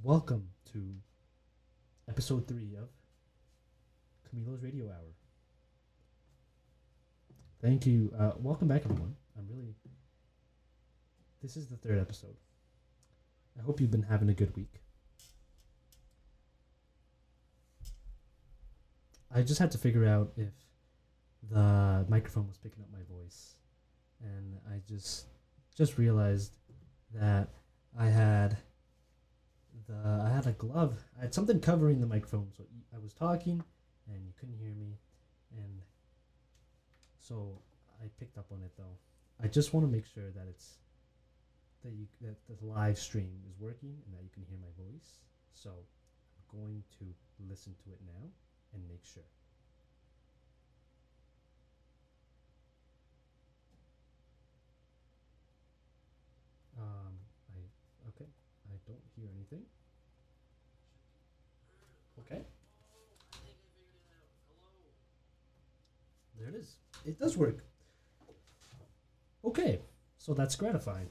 Welcome to episode 3 of Camilo's Radio Hour. Thank you. Welcome back, everyone. This is the third episode. I hope you've been having a good week. I just had to figure out if the microphone was picking up my voice, and I just realized that I had a glove. I had something covering the microphone, so I was talking, and you couldn't hear me, and so I picked up on it though. I just want to make sure that that the live stream is working and that you can hear my voice. So I'm going to listen to it now and make sure. Okay. I don't hear anything. Okay. There it is. It does work. Okay. So that's gratifying.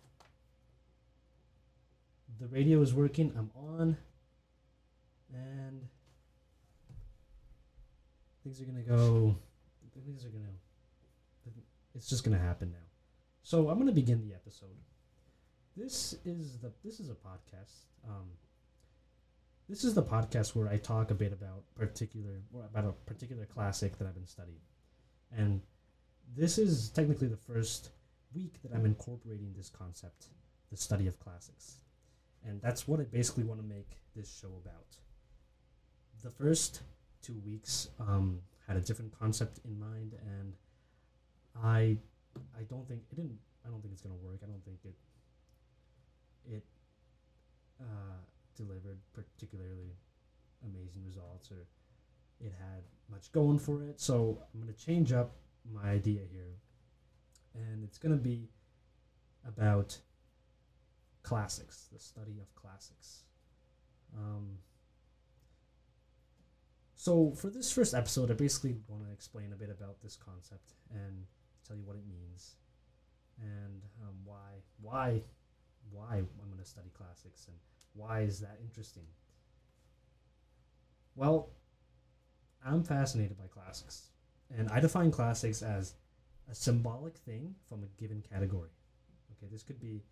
The radio is working. I'm on. And things are going to go. It's just going to happen now. So I'm going to begin the episode. This is a podcast. This is the podcast where I talk a bit about a particular classic that I've been studying, and this is technically the first week that I'm incorporating this concept, the study of classics, and that's what I basically want to make this show about. The first 2 weeks had a different concept in mind, and I don't think it's gonna work. I don't think it delivered particularly amazing results, or it had much going for it. So I'm going to change up my idea here, and it's going to be about classics, the study of classics. So for this first episode, I basically want to explain a bit about this concept and tell you what it means, and why I'm going to study classics, and why is that interesting. Well, I'm fascinated by classics, and I define classics as a symbolic thing from a given category. Okay, this could be,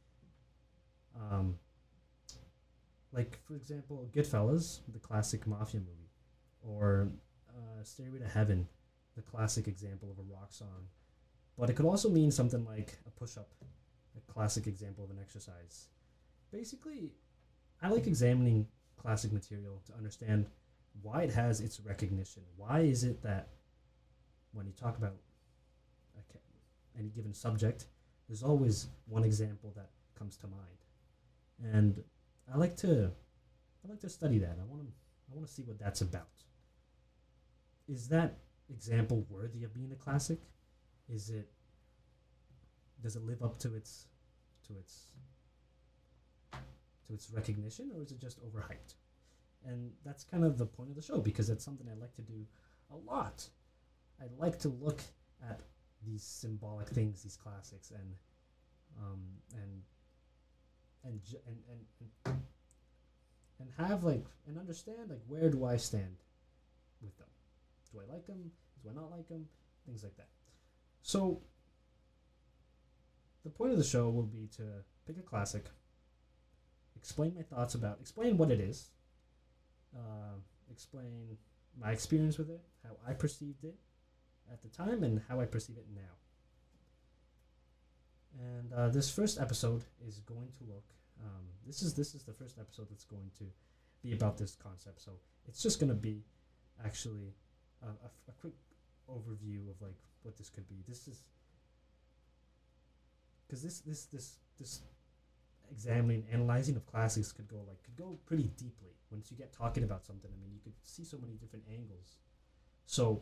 like, for example, Goodfellas, the classic mafia movie, or Stairway to Heaven, the classic example of a rock song. But it could also mean something like a push-up, a classic example of an exercise. Basically, I like examining classic material to understand why it has its recognition. Why is it that when you talk about any given subject, there's always one example that comes to mind, and I like to study that. I want to see what that's about. Is that example worthy of being a classic? Does it live up to its recognition, or is it just overhyped? And that's kind of the point of the show, because it's something I like to do a lot. I like to look at these symbolic things, these classics, and have and understand, like, where do I stand with them? Do I like them? Do I not like them? Things like that. So the point of the show will be to pick a classic, explain what it is, explain my experience with it, how I perceived it at the time, and how I perceive it now. And this first episode is going to look. This is the first episode that's going to be about this concept. So it's just going to be actually a quick overview of, like, what this could be. This is because this examining, analyzing of classics could go pretty deeply. Once you get talking about something, I mean, you could see so many different angles. So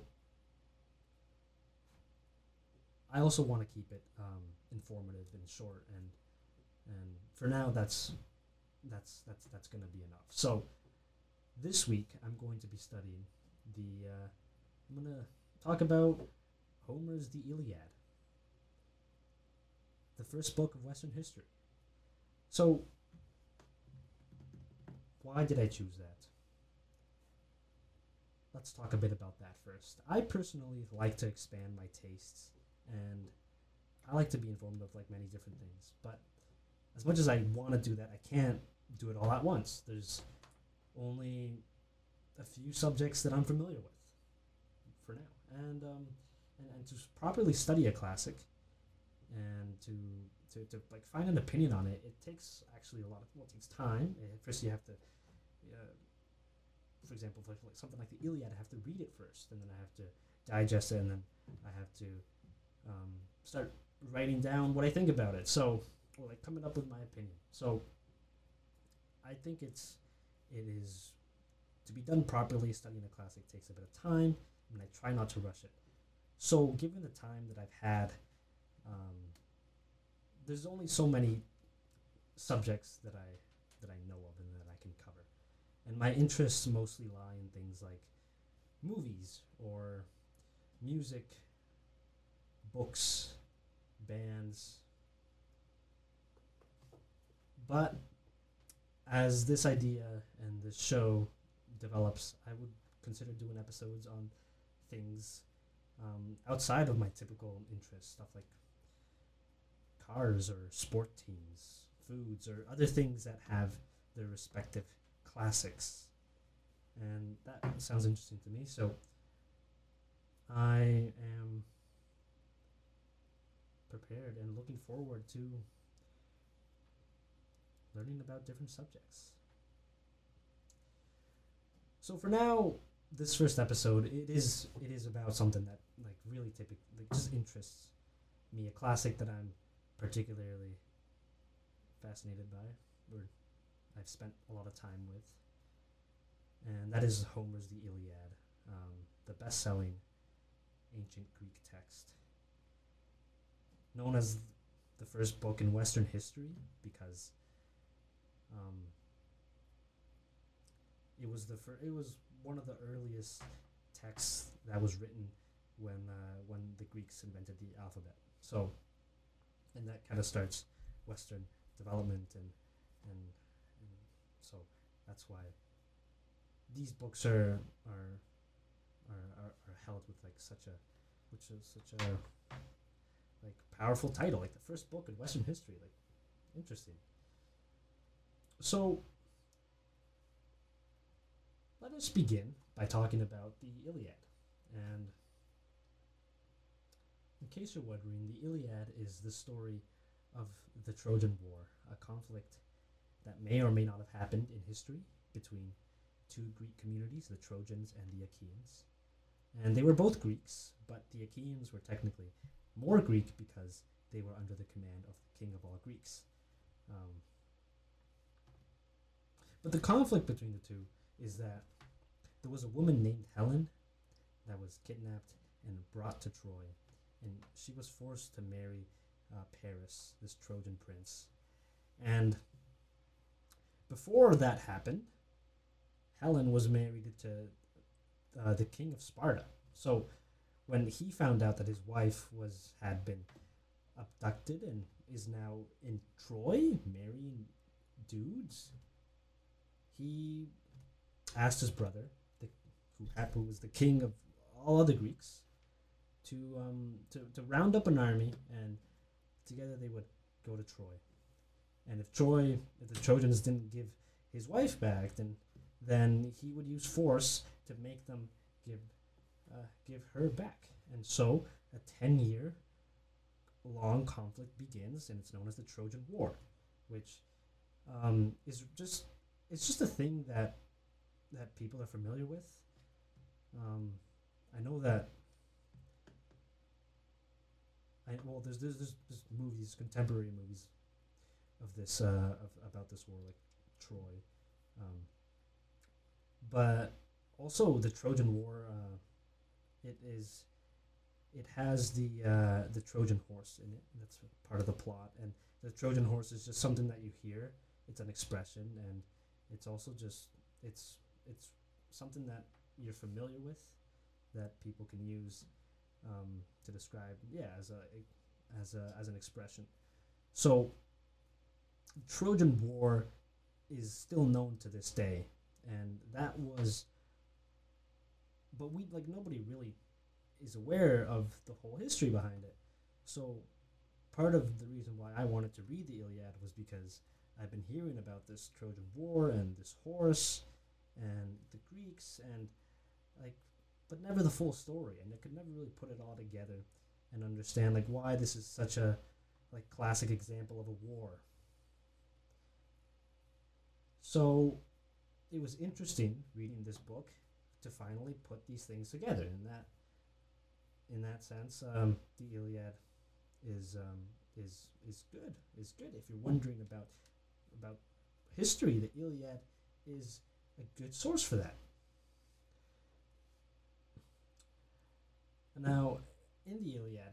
I also want to keep it informative and short, and for now that's going to be enough. So this week I'm going to be studying I'm going to talk about Homer's The Iliad, the first book of Western history. So Why did I choose that? Let's talk a bit about that first. I personally like to expand my tastes, and I like to be informed of like many different things. But as much as I want to do that, I can't do it all at once. There's only a few subjects that I'm familiar with for now, and to properly study a classic and to like find an opinion on it, it takes actually a lot of well, it takes time. First, you have to, for example, for like something like the Iliad, I have to read it first, and then I have to digest it, and then I have to start writing down what I think about it. So, or like coming up with my opinion. So, I think it is to be done properly. Studying a classic takes a bit of time, and I try not to rush it. So, given the time that I've had, um, there's only so many subjects that I know of and that I can cover, and my interests mostly lie in things like movies or music, books, bands. But as this idea and this show develops, I would consider doing episodes on things outside of my typical interests, stuff like cars or sport teams, foods, or other things that have their respective classics. And that sounds interesting to me. So I am prepared and looking forward to learning about different subjects. So for now, this first episode, it is about something that like really typical, like just interests me, a classic that I'm particularly fascinated by, or I've spent a lot of time with, and that is Homer's The Iliad, the best-selling ancient Greek text, known as the first book in Western history because um, it was one of the earliest texts that was written when the Greeks invented the alphabet. So, and that kind of starts Western development, and so that's why these books are held with like such a like powerful title, like the first book in Western history. Like, interesting. So let us begin by talking about the Iliad. And in case you're wondering, the Iliad is the story of the Trojan War, a conflict that may or may not have happened in history between two Greek communities, the Trojans and the Achaeans. And they were both Greeks, but the Achaeans were technically more Greek because they were under the command of the king of all Greeks. But the conflict between the two is that there was a woman named Helen that was kidnapped and brought to Troy, and she was forced to marry Paris, this Trojan prince. And before that happened, Helen was married to the king of Sparta. So when he found out that his wife had been abducted and is now in Troy marrying dudes, he asked his brother, who was the king of all other Greeks, to round up an army, and together they would go to Troy. And if the Trojans didn't give his wife back, then he would use force to make them give her back. And so a 10-year long conflict begins, and it's known as the Trojan War, which is just a thing that people are familiar with. I know that there's movies, contemporary movies of this about this war, like Troy, but also the Trojan War. It has the Trojan horse in it. That's part of the plot, and the Trojan horse is just something that you hear. It's an expression, and it's also just it's something that you're familiar with, that people can use to describe, as an expression. So Trojan War is still known to this day, and that was. But we like nobody really is aware of the whole history behind it. So part of the reason why I wanted to read the Iliad was because I've been hearing about this Trojan War and this horse and the Greeks and like but never the full story, and I could never really put it all together and understand like why this is such a like classic example of a war. So it was interesting reading this book to finally put these things together. In that sense, the Iliad is good. Is good. If you're wondering about history, the Iliad is a good source for that. Now, in the Iliad,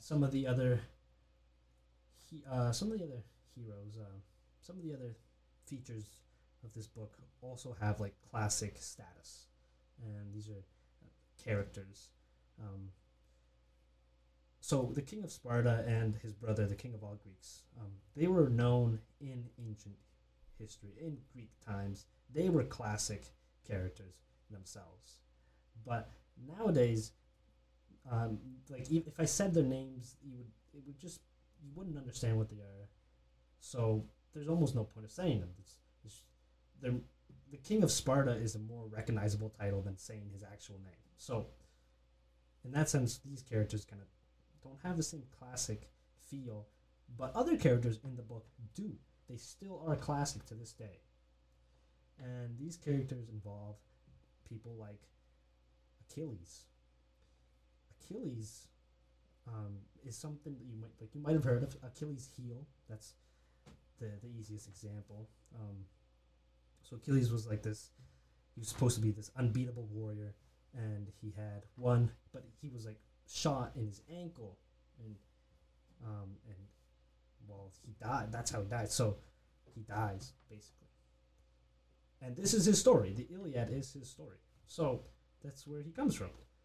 some of the other heroes, some of the other features of this book also have like classic status, and these are characters. Um, so the king of Sparta and his brother, the king of all Greeks, they were known in ancient history, in Greek times. They were classic characters themselves, but nowadays, like if I said their names, you wouldn't understand what they are. So there's almost no point of saying them. They're, the king of Sparta is a more recognizable title than saying his actual name. So in that sense, these characters kind of don't have the same classic feel, but other characters in the book do. They still are classic to this day. And these characters involve people like Achilles. Achilles is something that you might have heard of. Achilles' heel. That's the easiest example. So Achilles was like this. He was supposed to be this unbeatable warrior, and he had one, but he was like shot in his ankle, and well, he died. That's how he died. So he dies basically, and this is his story. The Iliad is his story. So that's where he comes from.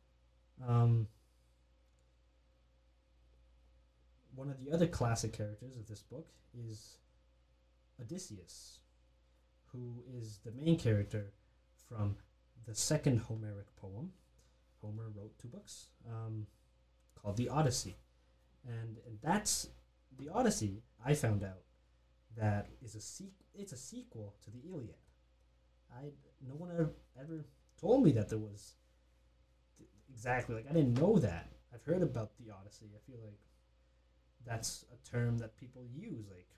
One of the other classic characters of this book is Odysseus, who is the main character from the second Homeric poem. Homer wrote 2 books called the Odyssey, and that's the Odyssey. I found out that is it's a sequel to the Iliad. No one ever told me that there was exactly like I didn't know that. I've heard about the Odyssey. I feel like that's a term that people use. Like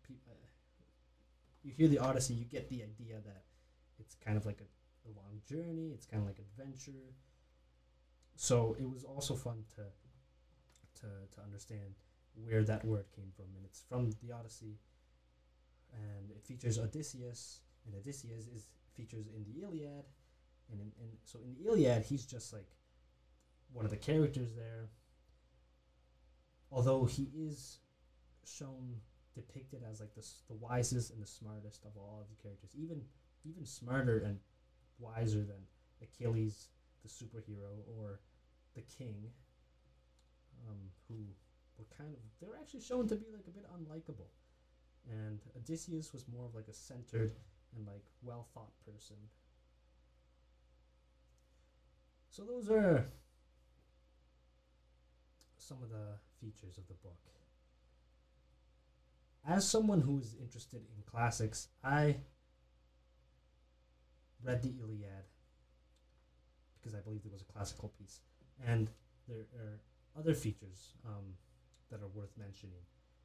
you hear the Odyssey, you get the idea that it's kind of like a long journey. It's kind of like adventure. So it was also fun to understand where that word came from, and it's from the Odyssey, and it features Odysseus, and Odysseus features in the Iliad, and so in the Iliad he's just like one of the characters there. Although he is shown depicted as like the wisest and the smartest of all of the characters, even smarter and wiser than Achilles, the superhero, or the king, who they were actually shown to be like a bit unlikable, and Odysseus was more of like a centered and like well thought person. So those are some of the features of the book. As someone who is interested in classics, I read the Iliad because I believed it was a classical piece, and there are other features that are worth mentioning.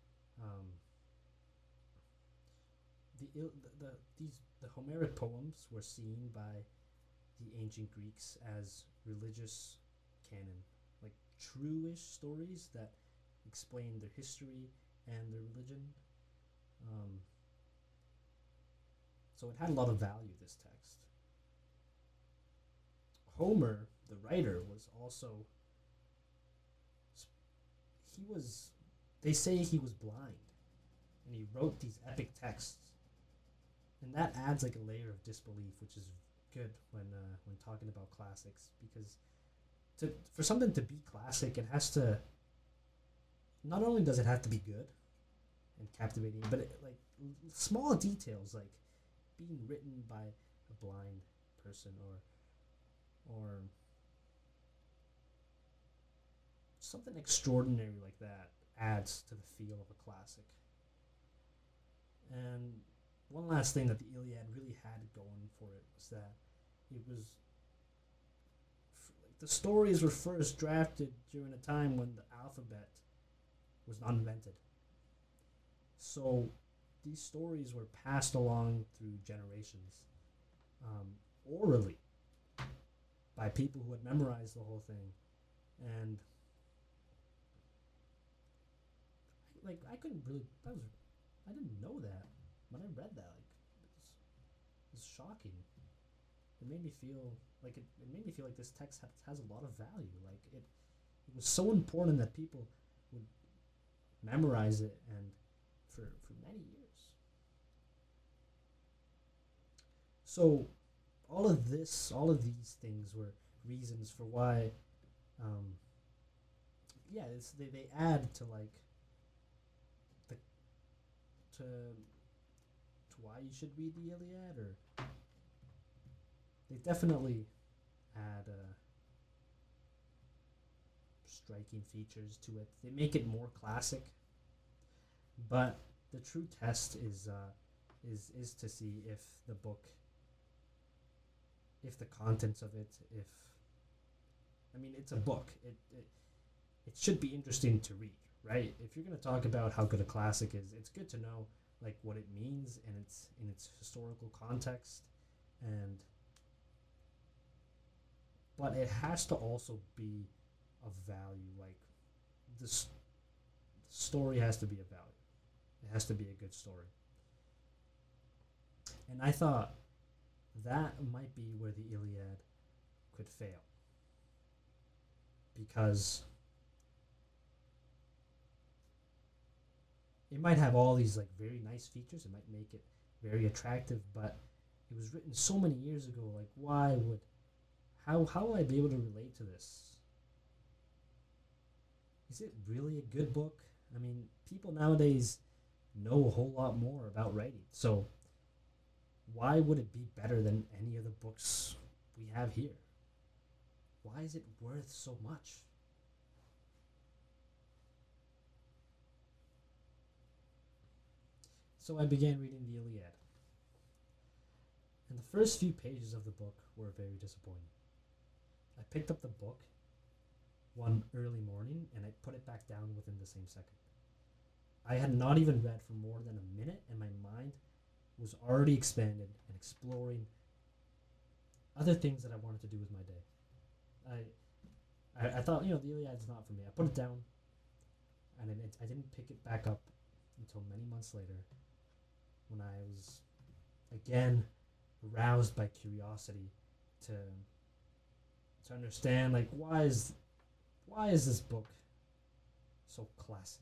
The Homeric poems were seen by the ancient Greeks as religious canon, like true-ish stories that explain their history and their religion. So it had a lot of value, this text. Homer, the writer, was also they say he was blind, and he wrote these epic texts, and that adds like a layer of disbelief, which is good when talking about classics, because for something to be classic, it has to, not only does it have to be good and captivating, but like small details, like being written by a blind person, or something extraordinary like that adds to the feel of a classic. And one last thing that the Iliad really had going for it was that it was the stories were first drafted during a time when the alphabet was not invented. So these stories were passed along through generations, orally, by people who had memorized the whole thing. And like I couldn't really I didn't know that when I read that. Like it was shocking. It made me feel it made me feel like this text has a lot of value. Like it was so important that people would memorize it, and for many years. So all of these things were reasons for why, um, yeah, they add to like the to why you should read the Iliad, or they definitely add striking features to it. They make it more classic, but the true test is to see if the book, if the contents of it, if I mean it's a book. It should be interesting to read, right? If you're gonna talk about how good a classic is, it's good to know like what it means and its in its historical context, and but it has to also be of value. Like this story has to be of value. It has to be a good story. And I thought that might be where the Iliad could fail, because it might have all these like very nice features. It might make it very attractive, but it was written so many years ago. Like, how will I be able to relate to this? Is it really a good book? I mean, people nowadays know a whole lot more about writing. So why would it be better than any of the books we have here? Why is it worth so much? So I began reading the Iliad. And the first few pages of the book were very disappointing. I picked up the book one early morning and I put it back down within the same second. I had not even read for more than a minute, and my mind was already expanded and exploring other things that I wanted to do with my day. I thought, the Iliad's not for me. I put it down, and I didn't pick it back up until many months later, when I was again aroused by curiosity to understand, like, why is this book so classic?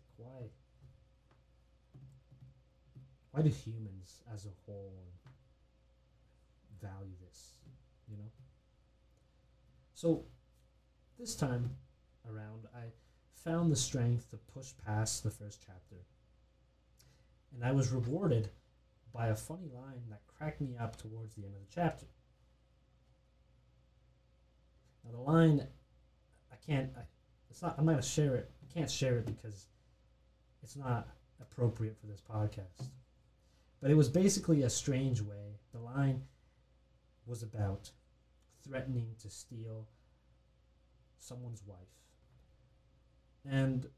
Why do humans as a whole value this? So this time around, I found the strength to push past the first chapter, and I was rewarded by a funny line that cracked me up towards the end of the chapter. Now the line, I'm not gonna share it. I can't share it because it's not appropriate for this podcast. But it was basically a strange way. The line was about threatening to steal someone's wife. And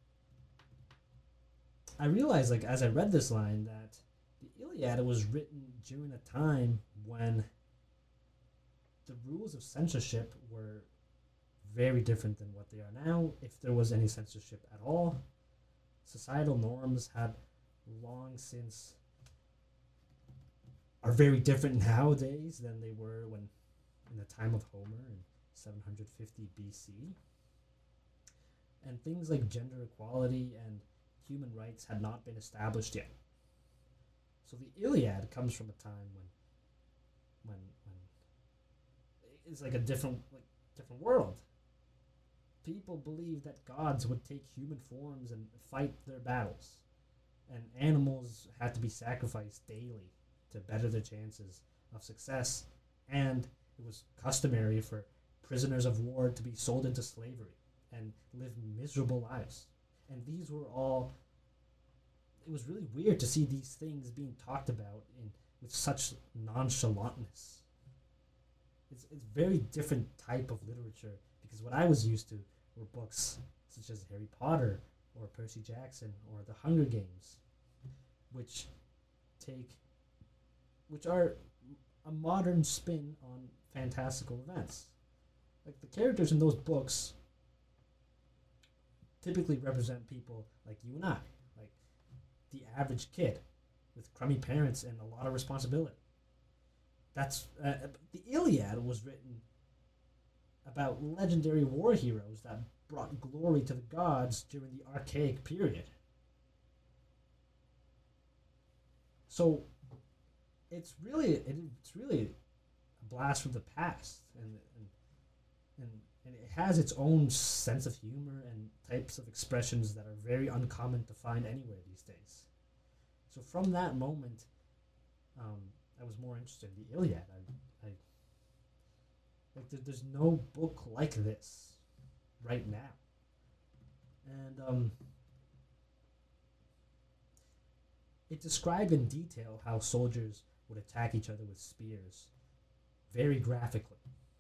I realized, like, as I read this line, that the Iliad was written during a time when the rules of censorship were very different than what they are now, if there was any censorship at all. Societal norms had long since are very different nowadays than they were when in the time of Homer in 750 BC. And things like gender equality and human rights had not been established yet. So the Iliad comes from a time when it's like a different world. People believed that gods would take human forms and fight their battles, and animals had to be sacrificed daily to better their chances of success, and it was customary for prisoners of war to be sold into slavery and live miserable lives. And these were all, it was really weird to see these things being talked about in with such nonchalantness. It's very different type of literature because what I was used to were books such as Harry Potter or Percy Jackson or The Hunger Games, which take which are a modern spin on fantastical events. Like the characters in those books typically represent people like you and I, like the average kid with crummy parents and a lot of responsibility. That's the Iliad was written about legendary war heroes that brought glory to the gods during the archaic period. So it's really a blast from the past, and and it has its own sense of humor and types of expressions that are very uncommon to find anywhere these days. So from that moment, um, I was more interested in the Iliad. I like there's no book like this right now, and it described in detail how soldiers would attack each other with spears, very graphically,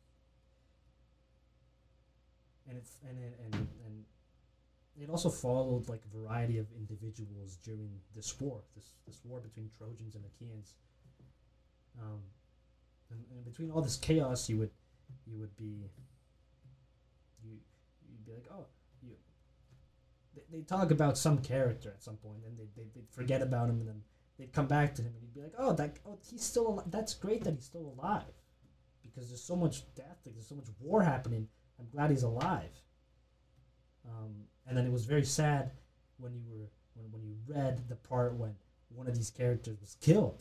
and it also followed like a variety of individuals during this war between Trojans and Achaeans. Um, and between all this chaos, you would be you'd be like, oh, you they talk about some character at some point, and they'd forget about him, and then they'd come back to him, and he'd be like, he's still alive. That's great that he's still alive, because there's so much death, like there's so much war happening. I'm glad he's alive. And then it was very sad when you read the part when one of these characters was killed.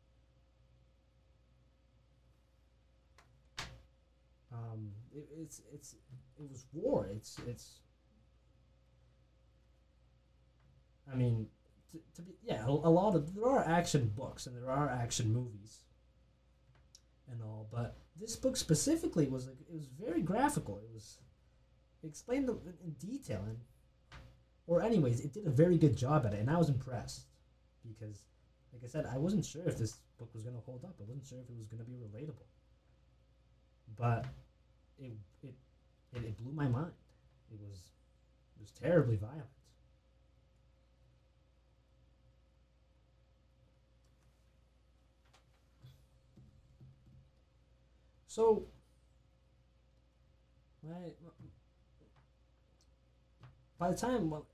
It was war. I mean, to be, yeah, a lot of, there are action books and there are action movies and all, but this book specifically was like, it was very graphical. It explained in detail, and or anyways, it did a very good job at it, and I was impressed because, like I said, I wasn't sure if this book was gonna hold up. I wasn't sure if it was gonna be relatable, but it it it blew my mind. It was terribly violent. So my by the time well,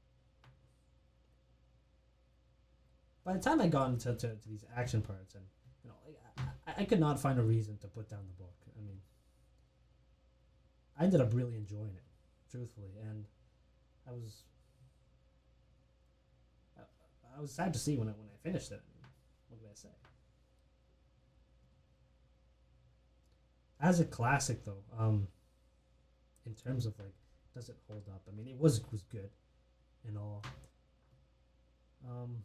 by the time I got into these action parts, and like, I could not find a reason to put down the book. I mean, I ended up really enjoying it, truthfully, and I was I, I was sad to see when I finished it. I mean, what can I say? As a classic, though, in terms of like, does it hold up? I mean, it was good and all. Um,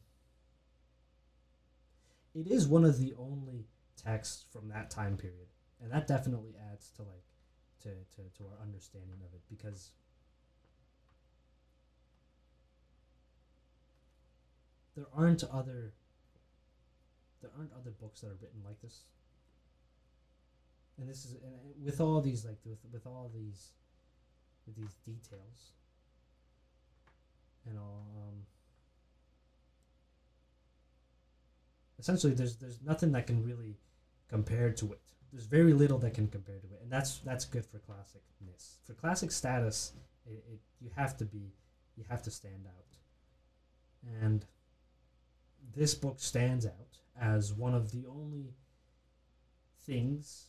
it is one of the only texts from that time period, and that definitely adds to like to our understanding of it, because there aren't other there aren't other books that are written like this, and this is and with all these like with all these with these details and all. Essentially, there's nothing that can really compare to it. There's very little that can compare to it, and that's good for classicness. For classic status, it you have to stand out, and this book stands out as one of the only things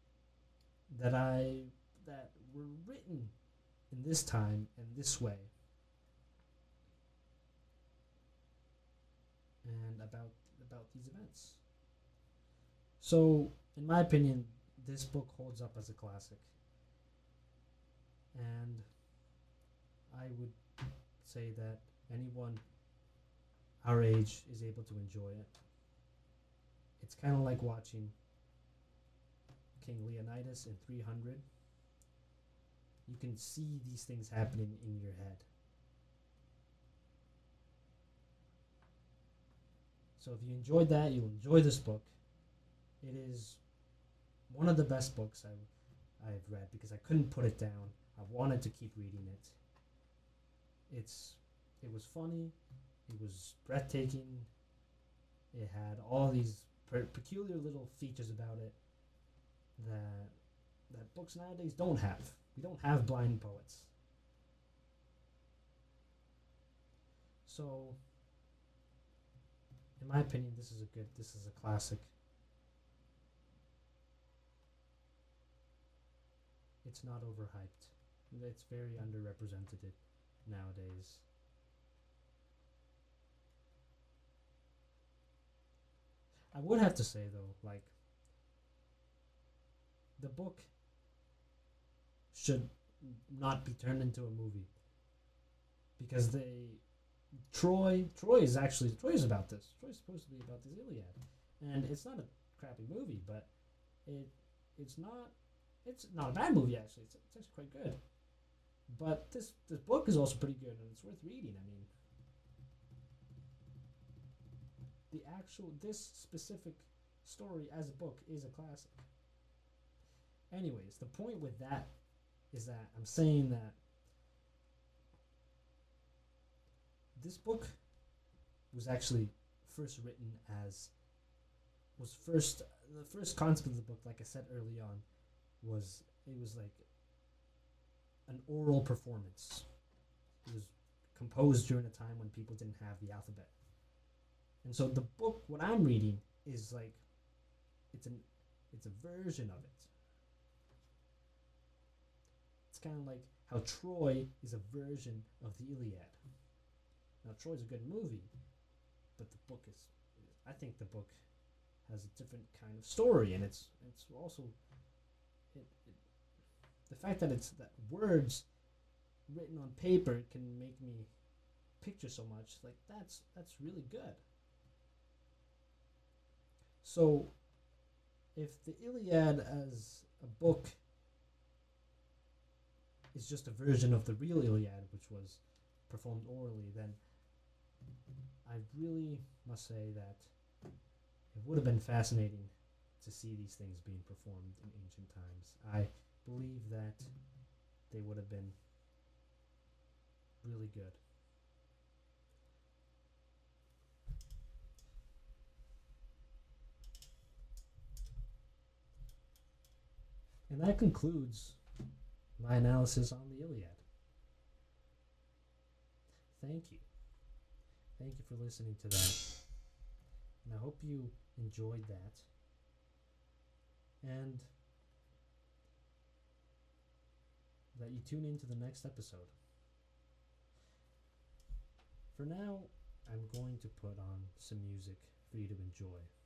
that were written in this time and this way, and about these events. So, in my opinion, this book holds up as a classic, and I would say that anyone our age is able to enjoy it. It's kind of like watching King Leonidas in 300. You can see these things happening in your head. So if you enjoyed that, you'll enjoy this book. It is one of the best books I've read because I couldn't put it down. I wanted to keep reading it. It was funny. It was breathtaking. It had all these peculiar little features about it that books nowadays don't have. We don't have blind poets. So, in my opinion, this is a classic. It's not overhyped. It's very underrepresented nowadays. I would have to say though, like the book should not be turned into a movie because Troy is about this. Troy's supposed to be about this Iliad, and it's not a crappy movie, but it's not a bad movie actually. It's actually quite good. But this book is also pretty good and it's worth reading. I mean, this specific story as a book is a classic. Anyways, the point with that is that I'm saying that this book was actually first written as the first concept of the book, like I said early on, was like an oral performance. It was composed during a time when people didn't have the alphabet. And so the book, what I'm reading, is like it's a version of it. It's kind of like how Troy is a version of the Iliad. Now Troy's a good movie, but the book is I think the book has a different kind of story, and it's also the fact that it's that words written on paper can make me picture so much. Like that's really good. So, if the Iliad as a book is just a version of the real Iliad, which was performed orally, then I really must say that it would have been fascinating to see these things being performed in ancient times. I believe that they would have been really good. And that concludes my analysis on the Iliad. Thank you. Thank you for listening to that. And I hope you enjoyed that. And that you tune into the next episode. For now, I'm going to put on some music for you to enjoy.